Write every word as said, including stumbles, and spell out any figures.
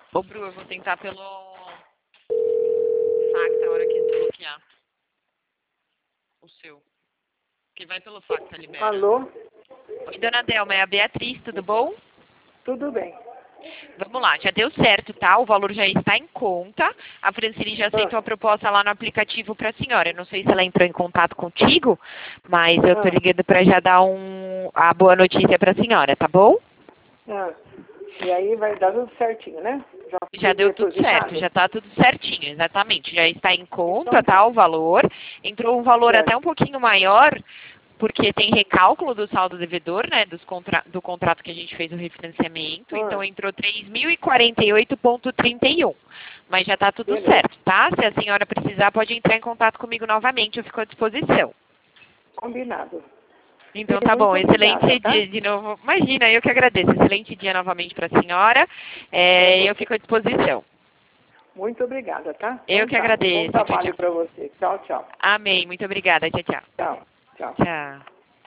Ô, Bru, eu vou tentar pelo fax a hora que desbloquear o seu. Que vai pelo fax, tá liberado. Alô? Oi, dona Delma, é a Beatriz, tudo bom? Tudo bem. Vamos lá, já deu certo, tá? O valor já está em conta. A Francine já aceitou Ah. a proposta lá no aplicativo para a senhora. Eu não sei se ela entrou em contato contigo, mas eu tô Ah. ligando para já dar um, a boa notícia para a senhora, tá bom? Ah. E aí vai dar tudo certinho, né? Já, Já deu tudo certo, já está tudo certinho, exatamente. Já está em conta, Então, tá, o valor. Entrou um valor certo. até um pouquinho maior, porque tem recálculo do saldo devedor, né, dos contra do contrato que a gente fez o refinanciamento. Ah. Então entrou três mil e quarenta e oito vírgula trinta e um. Mas já está tudo Beleza. certo, tá? Se a senhora precisar, pode entrar em contato comigo novamente, eu fico à disposição. Combinado. Então E tá bom, muito excelente obrigada, tá? dia de novo. Imagina, eu que agradeço. Excelente dia novamente para a senhora. É, eu fico à disposição. Muito obrigada, tá? Eu Então que tá. agradeço. Bom Tchau, trabalho tchau. para você. Tchau, tchau. Amém. Muito obrigada. Tchau, tchau. Tchau, tchau. Tchau.